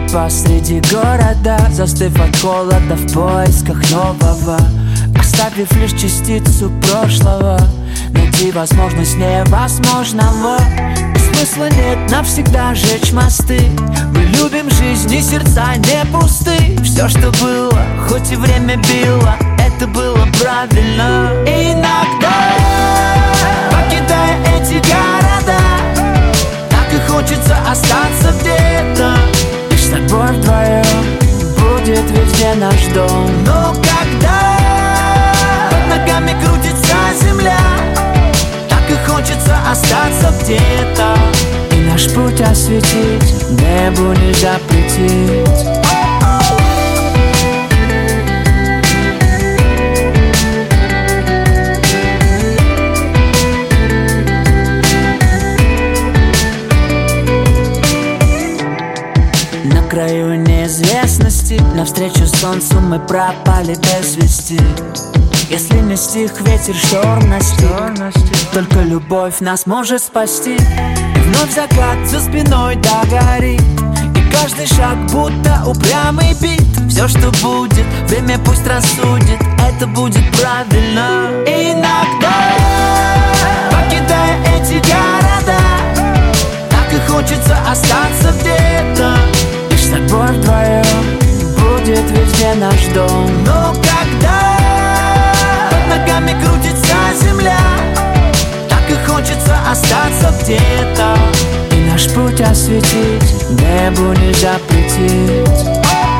посреди города, застыв от холода в поисках нового, оставив лишь частицу прошлого, найти возможность невозможного. И смысла нет навсегда жечь мосты. Мы любим жизнь, и сердца не пусты. Все, что было, хоть и время било, это было правильно. И иногда, покидая эти города, так и хочется остаться где-то. Лишь с тобой вдвоем будет везде наш дом. Но когда под ногами крутится земля, так и хочется остаться где-то. И наш путь осветить небу не запретить. На краю неизвестности, навстречу солнцу мы пропали без вести. Если не стих ветер, шторм настиг, только любовь нас может спасти. И вновь закат за спиной догорит, и каждый шаг будто упрямый бит. Все, что будет, время пусть рассудит, это будет правильно. И иногда, покидая эти города, так и хочется остаться где-то. Лишь с тобой вдвоем будет везде наш дом. Но когда под ногами крутится земля, так и хочется остаться где-то. И наш путь осветить небу не запретить.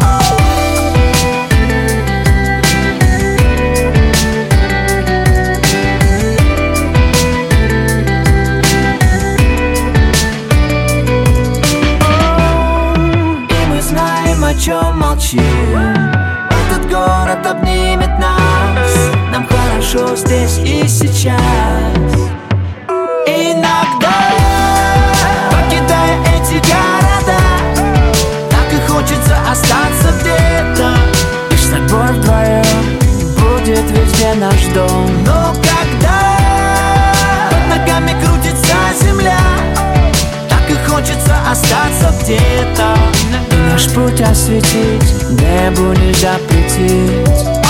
О чем молчим, этот город обнимет нас. Нам хорошо здесь и сейчас. Иногда, покидая эти города, так и хочется остаться где-то. Лишь с тобой вдвоем будет везде наш дом. Но когда под ногами крутится земля, так и хочется остаться где-то. Наш путь осветить небу не запретить.